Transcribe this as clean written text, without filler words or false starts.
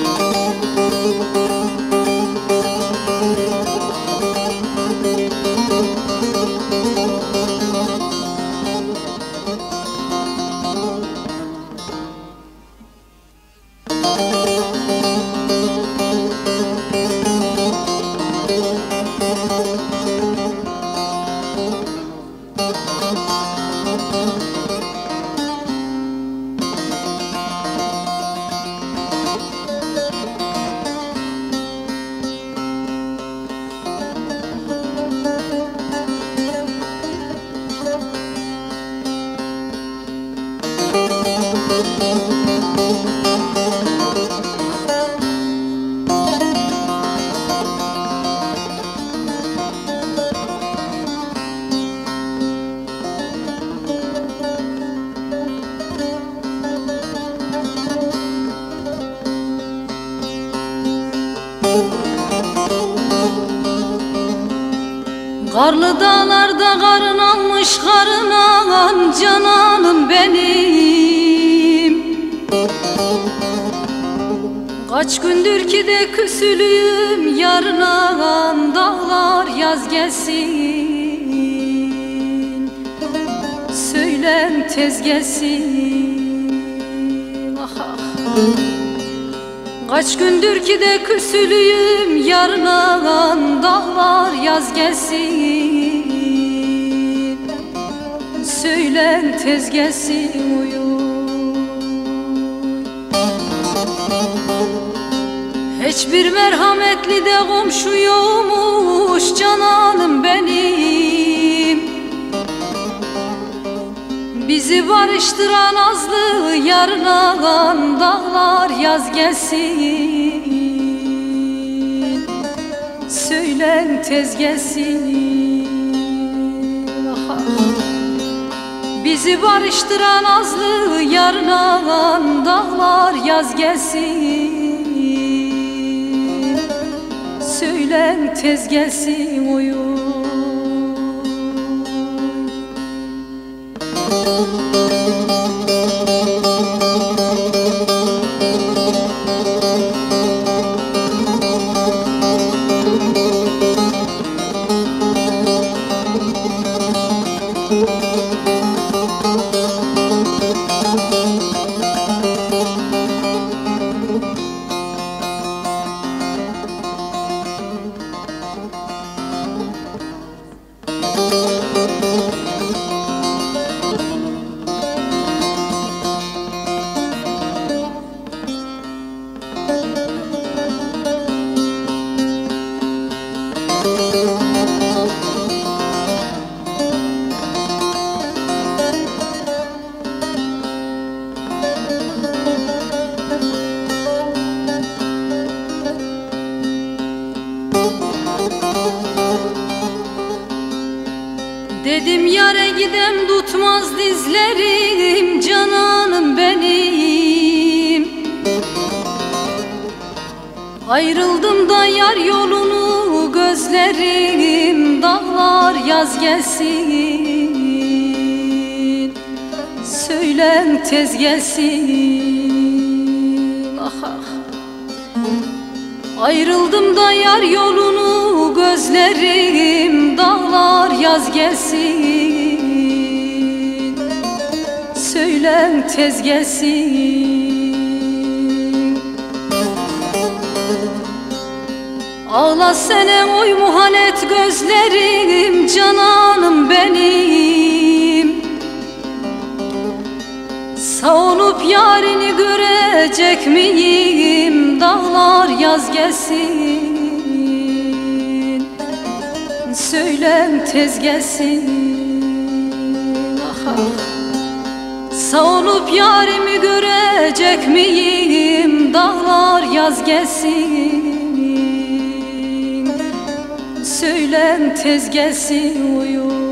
Karlı dağlarda karın almış karın ağan cananım benim. Kaç gündür ki de küsülüyüm yarın ağan dağlar yaz gelsin. Söylem tez gelsin. Ah ah. Kaç gündür ki de küsülüyüm yarın ağan dağlar yaz gelsin. Söylen tez gelsin uyuy. Hiçbir merhametli de komşu yokmuş cananım benim. Bizi barıştıran azlı yarın ağan dağlar yaz gelsin. Söylen tez gelsin. Aha. Bizi barıştıran azlı yarın ağan dağlar yaz gelsin. Söylen tez gelsin uyuy. Dedim yare gidem tutmaz dizlerim cananım benim. Ayrıldım da yar yolunu gözlerim dağlar yaz gelsin. Söylen tez gelsin. Ah ah. Ayrıldım da yar yolunu gözlerim dağlar yaz gelsin. Söylen tez gelsin. Ağla sene oy muhanet gözlerim cananım benim. Savunup yarini görecek miyim dağlar yaz gelsin. Söylem tez gelsin. Ah ah. Savunup yarimi görecek miyim dağlar yaz gelsin. Söylem tez gelsin uyuy.